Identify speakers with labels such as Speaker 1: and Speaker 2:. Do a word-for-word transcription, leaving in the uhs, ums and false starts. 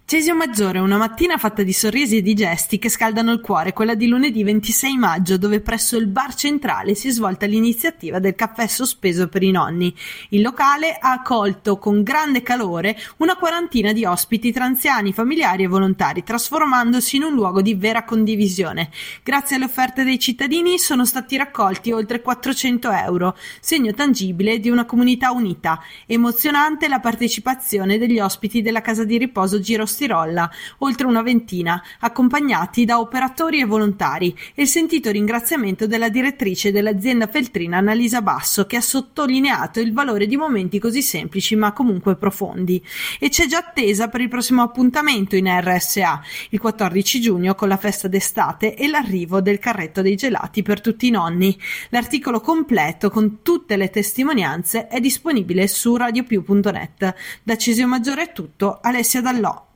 Speaker 1: Cesio Maggiore, una mattina fatta di sorrisi e di gesti che scaldano il cuore, quella di lunedì ventisei maggio, dove presso il bar centrale si è svolta l'iniziativa del caffè sospeso per i nonni. Il locale ha accolto con grande calore una quarantina di ospiti tra anziani, familiari e volontari, trasformandosi in un luogo di vera condivisione. Grazie alle offerte dei cittadini sono stati raccolti oltre quattrocento euro, segno tangibile di una comunità unita. Emozionante la partecipazione degli ospiti della casa di riposo Giro Stirolla, oltre una ventina, accompagnati da operatori e volontari, e il sentito ringraziamento della direttrice dell'azienda feltrina Annalisa Basso, che ha sottolineato il valore di momenti così semplici ma comunque profondi. E c'è già attesa per il prossimo appuntamento in R S A, il quattordici giugno, con la festa d'estate e l'arrivo del carretto dei gelati per tutti i nonni. L'articolo completo con tutte le testimonianze è disponibile su radiopiù punto net. Da Cesio Maggiore è tutto, Alessia Dallò.